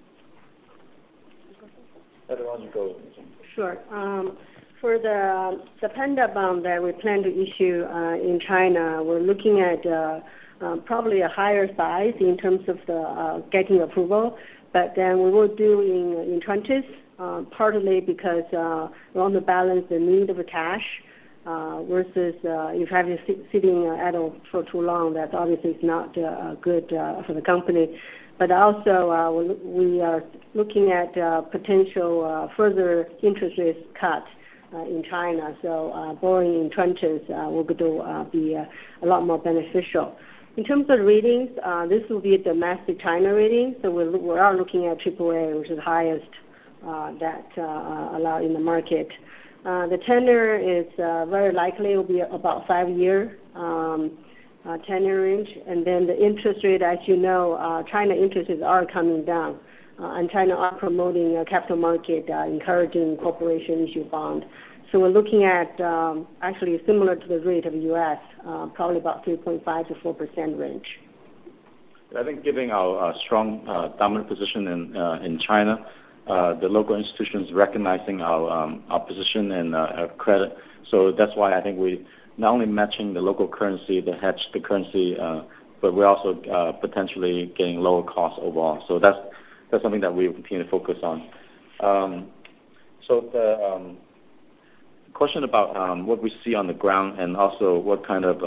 Heather, why don't you go? Sure. For the panda bond that we plan to issue in China, we're looking at probably a higher size in terms of the getting approval, but then we will do in tranches, partly because we want to balance the need of the cash versus if having sitting idle for too long, that obviously is not good for the company. But also we are looking at potential further interest rate cut in China. So borrowing in tranches will be a lot more beneficial. In terms of ratings, this will be a domestic China rating. So we are looking at AAA, which is the highest that allowed in the market. The tenor is very likely will be about 5-year tenor range, and then the interest rate, as you know, China interest rates are coming down, and China are promoting a capital market, encouraging corporation issue bond. So we're looking at actually similar to the rate of the U.S., probably about 3.5 to 4% range. I think giving our strong dominant position in China, the local institutions recognizing our position and our credit. So that's why I think we not only matching the local currency, the hedge the currency, but we're also potentially getting lower costs overall. So that's something that we will continue to focus on. So the question about what we see on the ground and also what kind of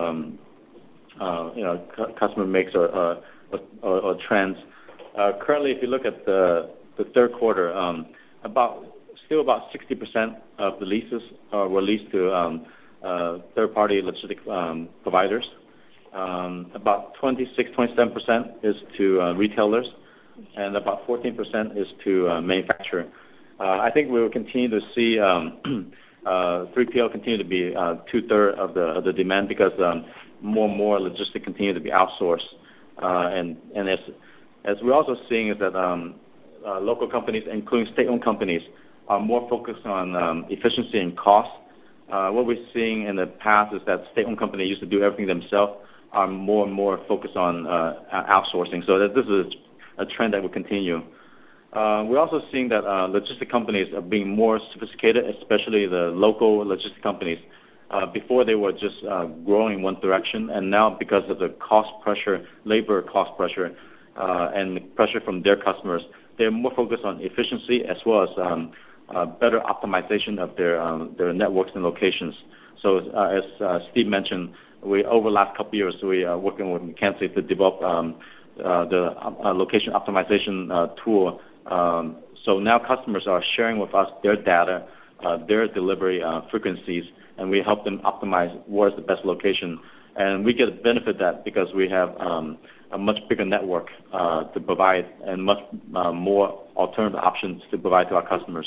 customer mix or trends. Currently, if you look at the third quarter, still about 60% of the leases were leased to third-party logistic providers. About 27% is to retailers, and about 14% is to manufacturer. I think we will continue to see 3PL continue to be 2/3 of the demand because more and more logistics continue to be outsourced. And as we're also seeing is that local companies, including state-owned companies, are more focused on efficiency and cost. What we're seeing in the past is that state-owned companies used to do everything themselves, are more and more focused on outsourcing. So this is a trend that will continue. We're also seeing that logistic companies are being more sophisticated, especially the local logistic companies. Before they were just growing in one direction, and now because of the cost pressure, labor cost pressure, and the pressure from their customers, they're more focused on efficiency as well as better optimization of their networks and locations. So as Steve mentioned, over the last couple of years, we are working with McKinsey to develop the location optimization tool So now customers are sharing with us their data, their delivery frequencies, and we help them optimize where's the best location. And we get a benefit that because we have a much bigger network to provide and much more alternative options to provide to our customers.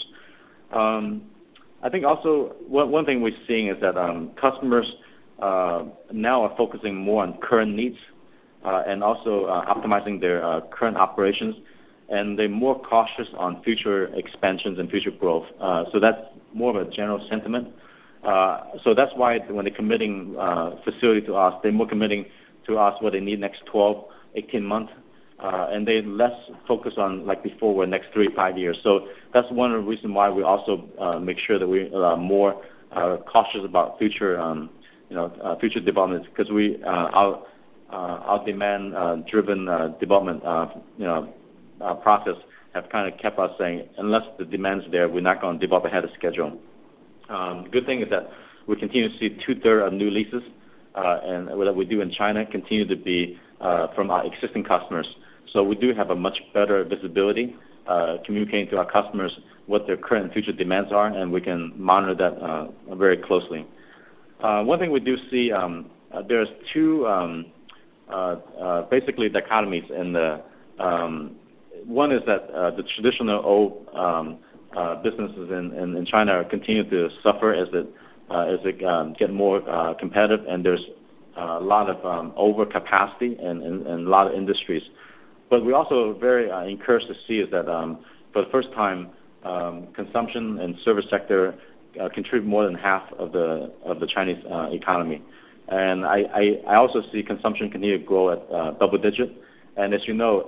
I think also one thing we're seeing is that customers now are focusing more on current needs and also optimizing their current operations, and they're more cautious on future expansions and future growth. So that's more of a general sentiment. So that's why when they're committing facility to us, they're more committing to us what they need next 12, 18 months, and they're less focused on like before, where next 3, 5 years. So that's one of the reasons why we also make sure that we are more cautious about future, future developments, because our demand-driven development, process have kind of kept us saying, unless the demand's there, we're not going to develop ahead of schedule. Good thing is that we continue to see 2/3 of new leases, and what we do in China continue to be from our existing customers. So we do have a much better visibility, communicating to our customers what their current and future demands are, and we can monitor that very closely. One thing we do see, there's two basically dichotomies in the one is that the traditional old businesses in China continue to suffer as it get more competitive, and there's a lot of overcapacity in a lot of industries. But we're also very encouraged to see is that for the first time, consumption and service sector contribute more than half of the Chinese economy. And I also see consumption continue to grow at double digit. And as you know,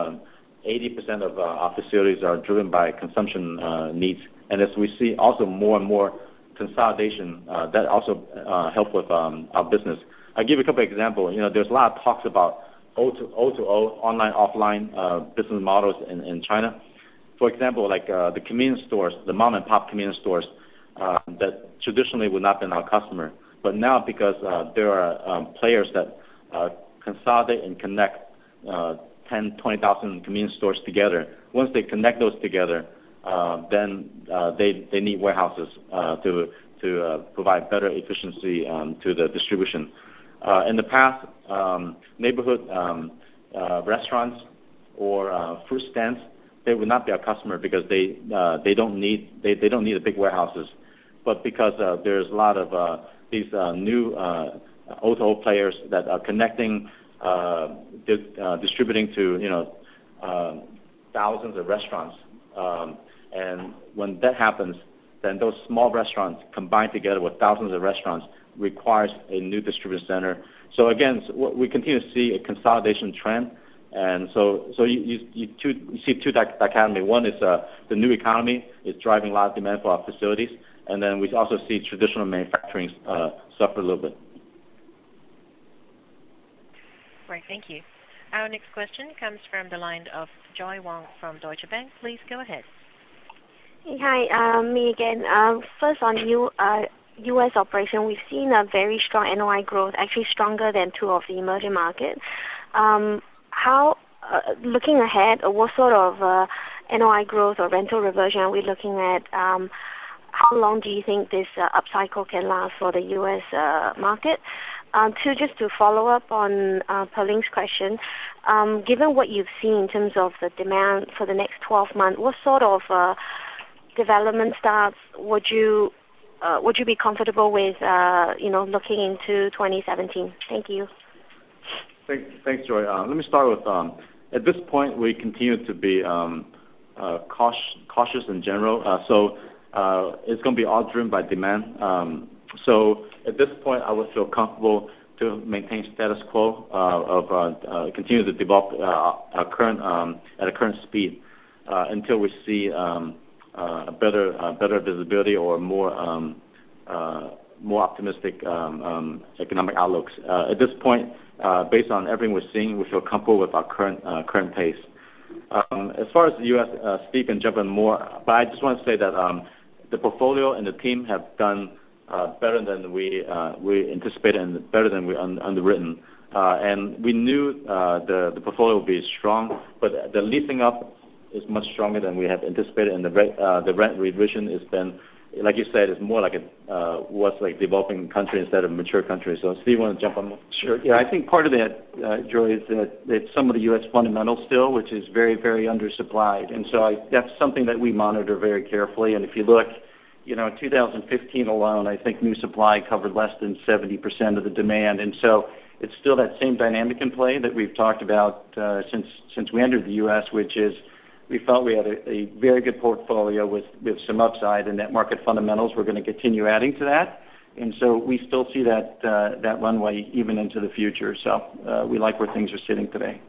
80% of our facilities are driven by consumption needs. And as we see also more and more consolidation, that also help with our business. I'll give you a couple of examples. There's a lot of talks about O2O, online, offline business models in China. For example, like the convenience stores, the mom and pop convenience stores that traditionally would not been our customer. But now because there are players that consolidate and connect 10, 20,000 convenience stores together. Once they connect those together, then they need warehouses to provide better efficiency to the distribution. In the past, neighborhood restaurants or fruit stands, they would not be our customer because they don't need the big warehouses. But because there's a lot of these new O2O players that are connecting, distributing to thousands of restaurants, and when that happens, then those small restaurants combined together with thousands of restaurants requires a new distribution center. So again, we continue to see a consolidation trend, and so you see two dichotomy. One is the new economy is driving a lot of demand for our facilities, and then we also see traditional manufacturing suffer a little bit. Right, thank you. Our next question comes from the line of Joy Wong from Deutsche Bank. Please go ahead. Hey, hi, me again. First on U.S. operation, we've seen a very strong NOI growth, actually stronger than two of the emerging markets. Looking ahead, what sort of NOI growth or rental reversion are we looking at? How long do you think this upcycle can last for the U.S. market? Just to follow up on Perling's question, given what you've seen in terms of the demand for the next 12 months, what sort of development starts would you be comfortable with, looking into 2017? Thank you. Thanks, Joy. Let me start with, at this point, we continue to be cautious in general. So it's going to be all driven by demand. So at this point, I would feel comfortable to maintain status quo of continue to develop our current at a current speed until we see a better visibility or more optimistic economic outlooks. At this point, based on everything we're seeing, we feel comfortable with our current pace. As far as the U.S., Steve can jump in more, but I just want to say that the portfolio and the team have done better than we anticipated and better than we underwritten. And we knew the portfolio would be strong, but the leasing up much stronger than we have anticipated, and the rent revision has been, like you said, it's more like what's like developing country instead of mature country. So Steve, you want to jump on that? Sure. Yeah, I think part of that, Joy, is that it's some of the U.S. fundamentals still, which is very, very undersupplied. And so that's something that we monitor very carefully. And if you look, in 2015 alone, I think new supply covered less than 70% of the demand. And so it's still that same dynamic in play that we've talked about since we entered the U.S., which is we felt we had a very good portfolio with some upside, and that market fundamentals, we're going to continue adding to that. And so we still see that runway even into the future. So we like where things are sitting today.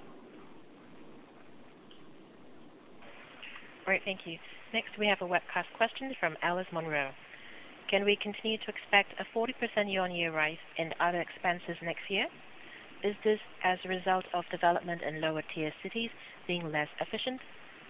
All right, thank you. Next, we have a webcast question from Alice Monroe. Can we continue to expect a 40% year-on-year rise in other expenses next year? Is this as a result of development in lower-tier cities being less efficient?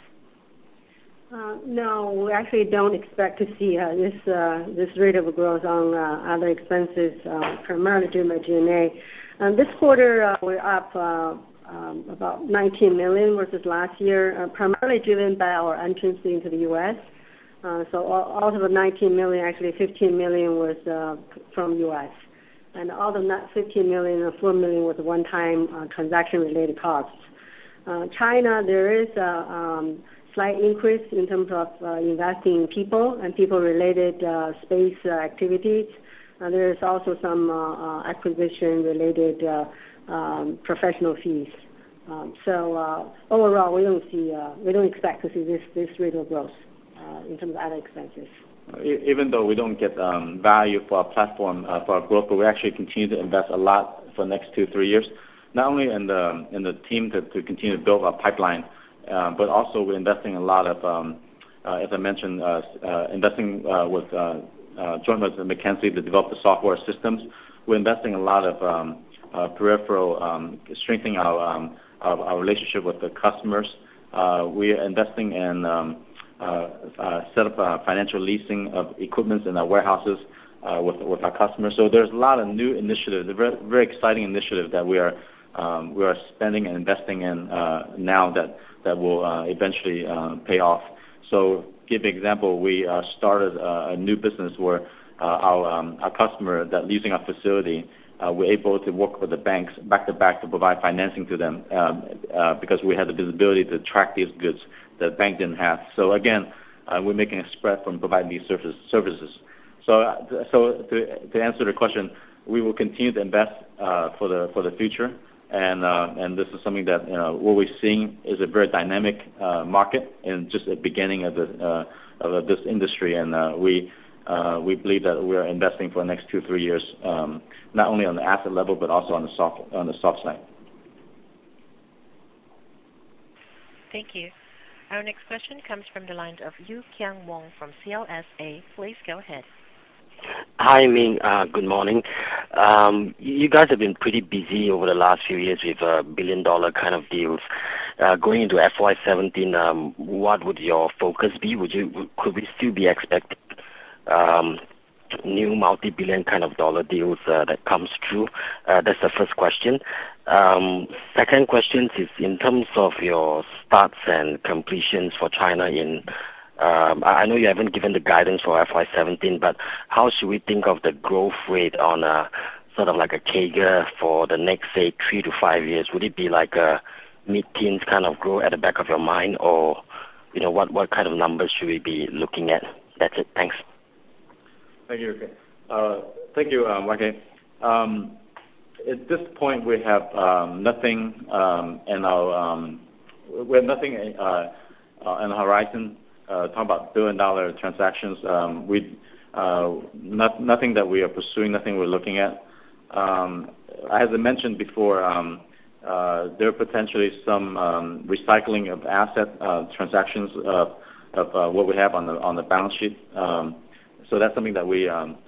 No, we actually don't expect to see this rate of growth on other expenses, primarily driven by G&A. This quarter, we're up about $19 million versus last year, primarily driven by our entrance into the U.S. So out of the $19 million, actually $15 million was from U.S. And all of that $15 million or $4 million was one-time transaction-related costs. China, there is a slight increase in terms of investing in people and people-related space activities. There is also some acquisition-related professional fees. So overall, we don't expect to see this rate of growth in terms of other expenses. Even though we don't get value for our platform for our growth, but we actually continue to invest a lot for the next 2-3 years. Not only in the team to continue to build our pipeline, but also we're investing a lot of, as I mentioned, investing with joint with McKinsey to develop the software systems. We're investing a lot of peripheral, strengthening our relationship with the customers. We are investing in set up financial leasing of equipment in our warehouses with our customers. So there's a lot of new initiatives, very, very exciting initiatives that we are spending and investing in now that will eventually pay off. So give an example, we started a new business where our customer that using our facility, we're able to work with the banks back to back to provide financing to them because we had the visibility to track these goods that the bank didn't have. So again, we're making a spread from providing these services. So to answer the question, we will continue to invest for the future, and this is something that what we're seeing is a very dynamic market and just the beginning of this industry, and we believe that we are investing for the next 2-3 years, not only on the asset level but also on the soft side. Thank you. Our next question comes from the line of Yu Kiang Wong from CLSA. Please go ahead. Hi, Ming. Good morning. You guys have been pretty busy over the last few years with billion-dollar kind of deals. Going into FY17, what would your focus be? Could we still be expecting new multi-billion kind of dollar deals that comes through? That's the first question. Second question is in terms of your starts and completions for China I know you haven't given the guidance for FY17, but how should we think of the growth rate on a sort of like a CAGR for the next, say, 3 to 5 years? Would it be like a mid-teens kind of growth at the back of your mind, or what kind of numbers should we be looking at? That's it. Thanks. Thank you. Thank you, YK. At this point, we have nothing in the horizon. Talk about billion-dollar transactions. Nothing that we are pursuing, nothing we're looking at. As I mentioned before, there are potentially some recycling of asset transactions of what we have on the balance sheet. So that's something that we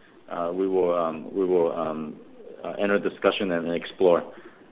will enter discussion and explore.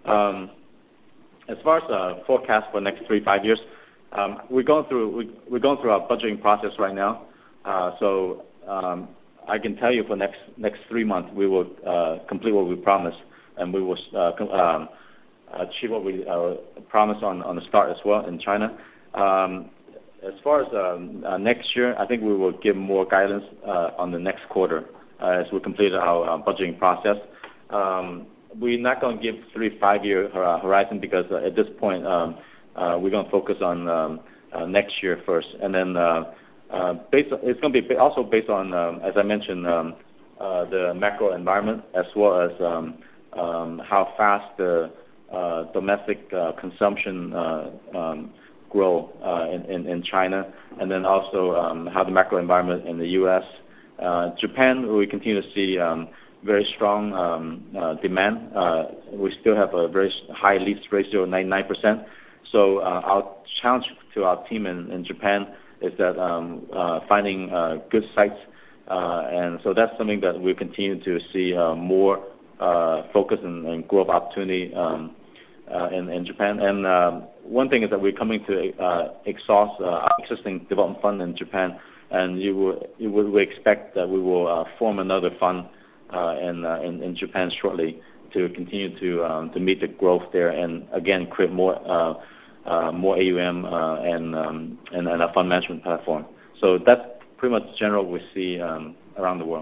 As far as forecast for the next 3-5 years, we're going through our budgeting process right now. So I can tell you for next 3 months we will complete what we promised, and we will achieve what we promised on the start as well in China. As far as next year, I think we will give more guidance on the next quarter as we complete our budgeting process. We're not going to give 3-5-year horizon because at this point we're going to focus on next year first, and then it's going to be also based on, as I mentioned, the macro environment as well as how fast the domestic consumption grow in China, and then also how the macro environment in the U.S. Japan, we continue to see very strong demand. We still have a very high lease ratio of 99%. So our challenge to our team in Japan is that finding good sites, and so that's something that we continue to see more focus and growth opportunity in Japan. And one thing is that we're coming to exhaust our existing development fund in Japan, and we expect that we will form another fund in Japan shortly to continue to meet the growth there, and again create more AUM and a fund management platform. So that's pretty much general we see around the world.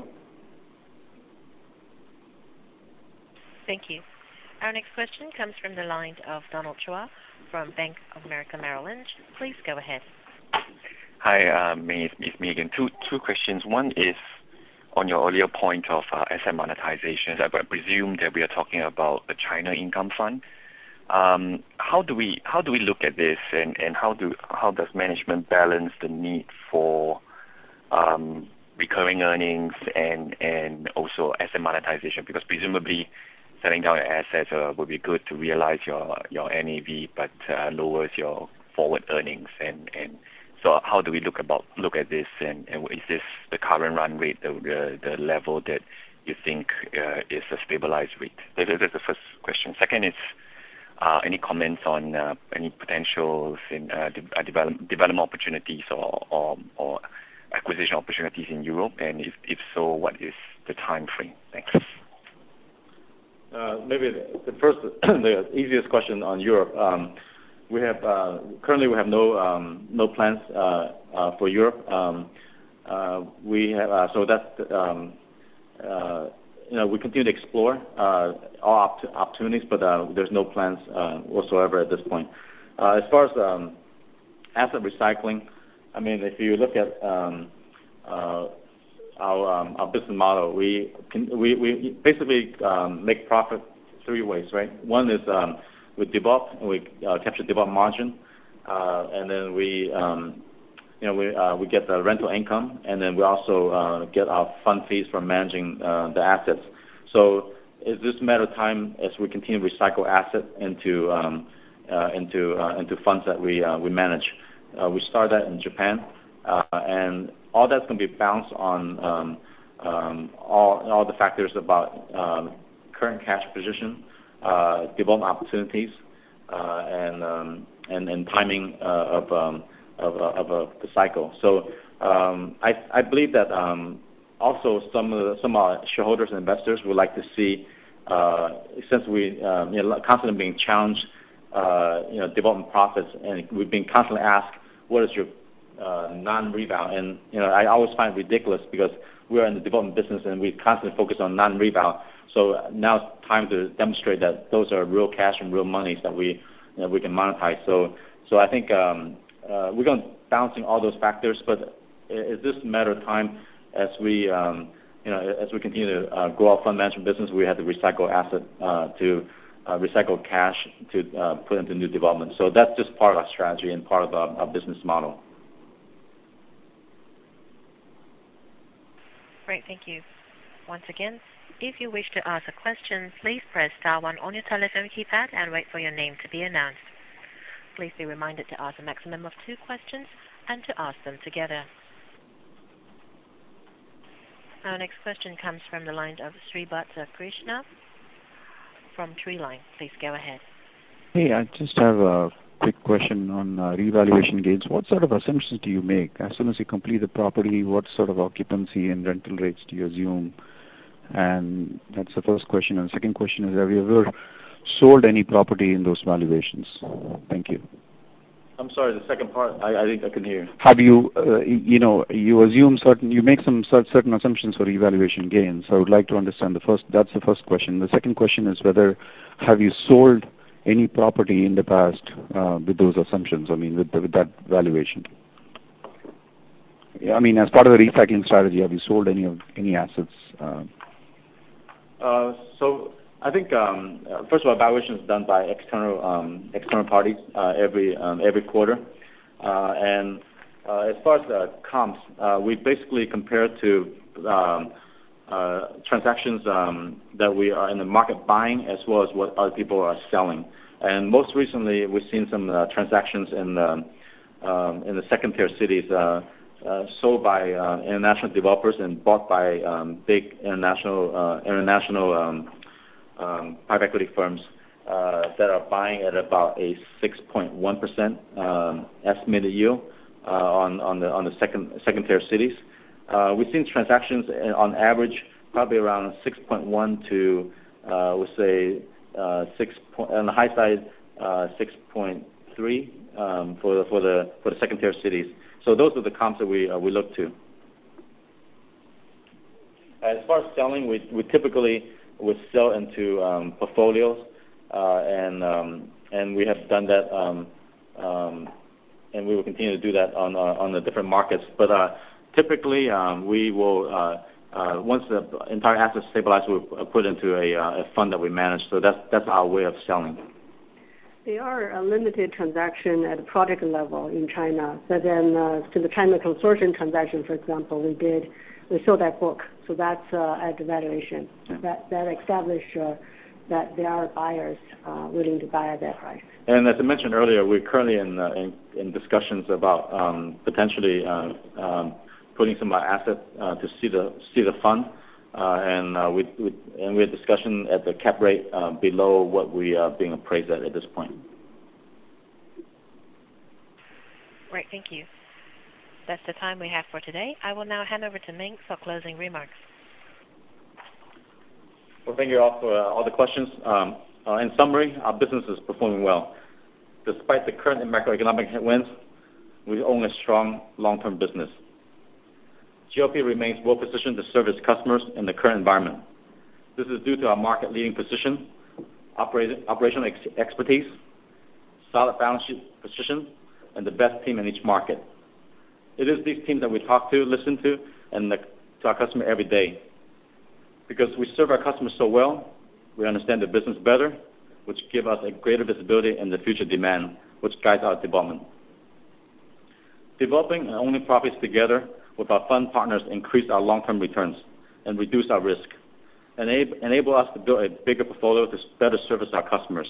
Thank you. Our next question comes from the line of Donald Chua from Bank of America Merrill Lynch. Please go ahead. Hi, it's me again. Two questions. One is on your earlier point of asset monetizations. I presume that we are talking about the China Income Fund. How do we look at this, and how does management balance the need for recurring earnings and also asset monetization? Because presumably selling down your assets would be good to realize your NAV, but lowers your forward earnings. And so how do we look at this, and is this the current run rate, the level that you think is a stabilized rate? That's the first question. Second is any comments on any potentials in development opportunities or acquisition opportunities in Europe, and if so, what is the time frame? Thanks. Maybe the easiest question on Europe. Currently we have no plans for Europe. We have so that's we continue to explore all opportunities, but there's no plans whatsoever at this point. As far as asset recycling, I mean, if you look at our business model, we basically make profit three ways, right? One is we develop, and we capture development margin, and then we get the rental income, and then we also get our fund fees from managing the assets. So it's just a matter of time as we continue to recycle assets into funds that we manage. We started that in Japan, and all that's going to be bounced on all the factors about current cash position, development opportunities, and timing of the cycle. So I believe that also some of our shareholders and investors would like to see, since we constantly being challenged, development profits, and we've been constantly asked, what is your non-reval? And I always find it ridiculous because we're in the development business and we constantly focus on non-reval. So now it's time to demonstrate that those are real cash and real monies that we can monetize. So I think we're going to balancing all those factors, but it's just a matter of time as we as we continue to grow our fund management business. We have to recycle asset to recycle cash to put into new development. So that's just part of our strategy and part of our business model. Great, thank you. Once again, if you wish to ask a question, please press star one on your telephone keypad and wait for your name to be announced. Please be reminded to ask a maximum of 2 questions and to ask them together. Our next question comes from the line of Srivatsa Krishna from Treeline. Please go ahead. Hey, I just have a quick question on revaluation gains. What sort of assumptions do you make? As soon as you complete the property, what sort of occupancy and rental rates do you assume? And that's the first question. And the second question is, have you ever sold any property in those valuations? Thank you. I'm sorry, the second part, I think I couldn't hear. Have you, you assume you make some certain assumptions for revaluation gains. I would like to understand that's the first question. The second question is whether have you sold any property in the past with those assumptions, with that valuation? As part of the recycling strategy, have you sold any assets? So I think first of all, valuation is done by external parties every quarter, and as far as the comps, we basically compare to transactions that we are in the market buying as well as what other people are selling. And most recently, we've seen some transactions in the second-tier cities sold by international developers and bought by big international private equity firms that are buying at about a 6.1% estimated yield on the second-tier cities. We've seen transactions on average probably around 6.1 to we'll say 6 on the high side 6.3 for the second-tier cities. So those are the comps that we look to. As far as selling, we typically would sell into portfolios, and we have done that, and we will continue to do that on the different markets. But typically, we will once the entire asset stabilizes, we'll put into a fund that we manage. So that's our way of selling. There are a limited transaction at the project level in China. But then to the China Consortium transaction, for example, we sold that book. So that's at the valuation. Yeah. That established that there are buyers willing to buy at that price. And as I mentioned earlier, we're currently in discussions about potentially putting some assets to see the fund, and we had discussion at the cap rate below what we are being appraised at this point. Right, thank you. That's the time we have for today. I will now hand over to Ming for closing remarks. Well, thank you all for all the questions. In summary, our business is performing well. Despite the current macroeconomic headwinds, we own a strong long-term business. GLP remains well positioned to serve its customers in the current environment. This is due to our market-leading position, operational expertise, solid balance sheet position, and the best team in each market. It is these teams that we talk to, listen to, and to our customer every day. Because we serve our customers so well, we understand the business better, which give us a greater visibility in the future demand, which guides our development. Developing and owning properties together with our fund partners increase our long-term returns and reduce our risk, and enable us to build a bigger portfolio to better service our customers.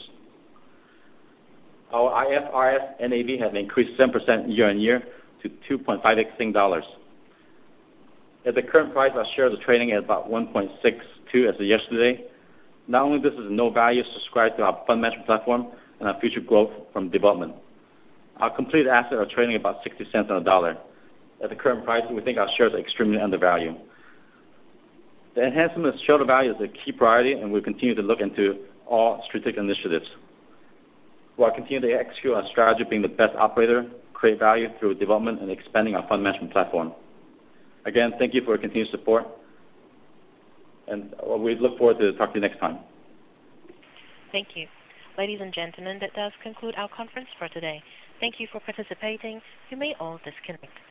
Our IFRS NAV has increased 7% year-on-year to 2.56 Sing dollars. At the current price, our shares are trading at about 1.62 as of yesterday. Not only this is no value subscribed to our fund management platform and our future growth from development. Our completed assets are trading about 60 cents on the dollar. At the current price, we think our shares are extremely undervalued. The enhancement of shareholder value is a key priority, and we'll continue to look into all strategic initiatives. We'll continue to execute our strategy of being the best operator, create value through development and expanding our fund management platform. Again, thank you for your continued support, and we look forward to talking to you next time. Thank you. Ladies and gentlemen, that does conclude our conference for today. Thank you for participating. You may all disconnect.